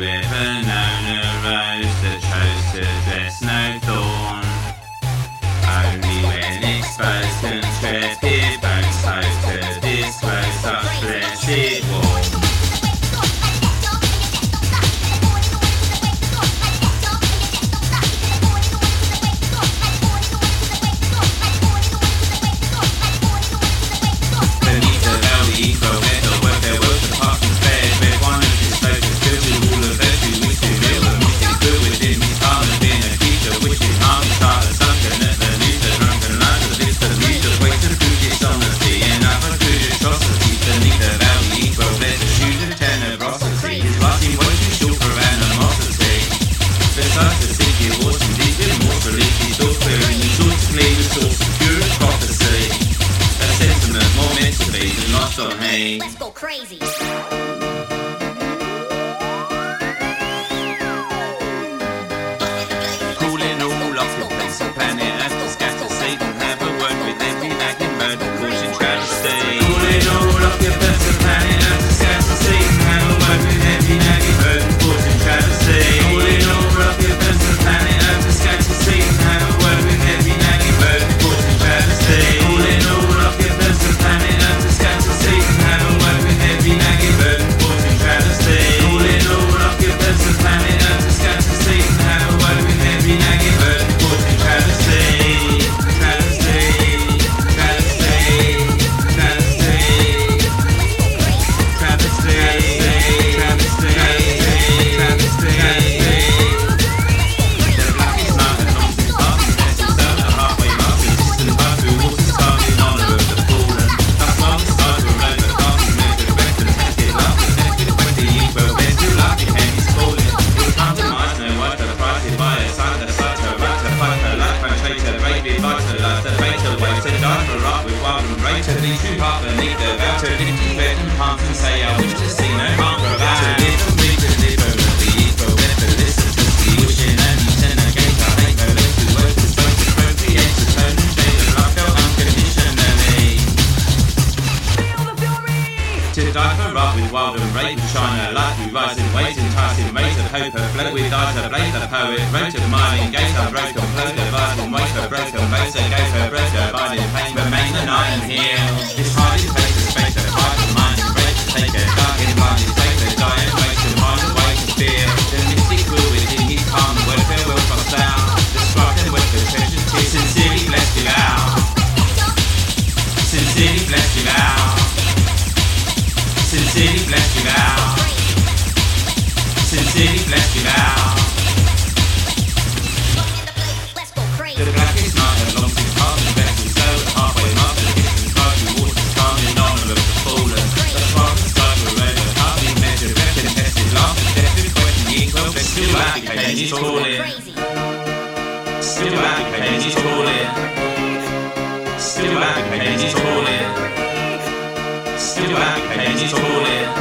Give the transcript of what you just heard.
ever known a rose that chose to dress no thorn? Only when exposed can trepid bones hope to disclose such blessed warmth. Beneath the velvety equal metal work their work the parchment fed, where one of his focus filled with all of virtue which is real and mystic good within his heart has been a creature which his heart is hard as sunken at the noose of drunken life of this abuse of waste of prove dishonesty and other crude atrocities beneath the velvety equal metal shoes of tenebrosity. His lasting voice is short for animosity. Besides the city of Washington, deep immortally, he's still clearing the short to clean the source of purest prophecy. A sentiment more meant to be than lost on me. Let's go crazy. Calling all occupants of planet Earth to scatter seed and have a word with every nagging murder causing travesty. Calling all occupants of planet Earth to scatter seed and have a word with every nagging murder causing travesty. Calling all occupants of planet Earth to scatter seed and have a word with every nagging murder causing travesty. Calling all occupants of planet Earth to scatter seed and have a word with every nagging murder causing travesty. Calling all occupants of planet Earth to scatter seed and have a word with every nagging murder causing travesty. Travesty, travesty, travesty, travesty, travesty, travesty. The blackest mountain on the path, there's himself a halfway mark, the distant path through waters carved in honour of the fallen. Thus long the stars were road, the path is made with rest and tested love, the tested 20 years well best, who love became his calling. It was compromised, no wife, the price by a son, the sight her right, to fight her life, penetrate her brave, vitalised, the fatal way to die for up with wild and rage, to be true heart beneath the vow, to live to bed and pants and say I wish to see no harm for about. To live and breathe, to live over the equal, better listen to see, wishing and eating again, I hate her lips to work, to spoke, to procreate, to turn and shade of love, felt unconditionally. To die for up with wild and rage and shine a light through rising waves, enticing rays of hope afloat with eyes ablaze. The poet wrote of smiling gaze, unbroken flow, the vital weight of broken base, that gave her breath, abiding pain, remain the night and heal. This hiding place of space, of heart and mind and break, to take a dark and blinded take the dying ways to find a way to feel. The mystic will within his calm, the word farewell from sound, the spark and wet the treasure, sincerely blessed you out. Sincerely blessed you out. Sincerely blessed you out. Sincerely blessed you out. Let's go crazy. The blackest night along his path, the vessel sailed halfway mark, the distant sky through waters calm in honour of the fallen. The spark and sky were red, the hardly measured, reckoned, tested, laughter, tested, question, equal, but still advocating his calling. Still advocating his calling. Still advocating his calling. Still advocating his calling.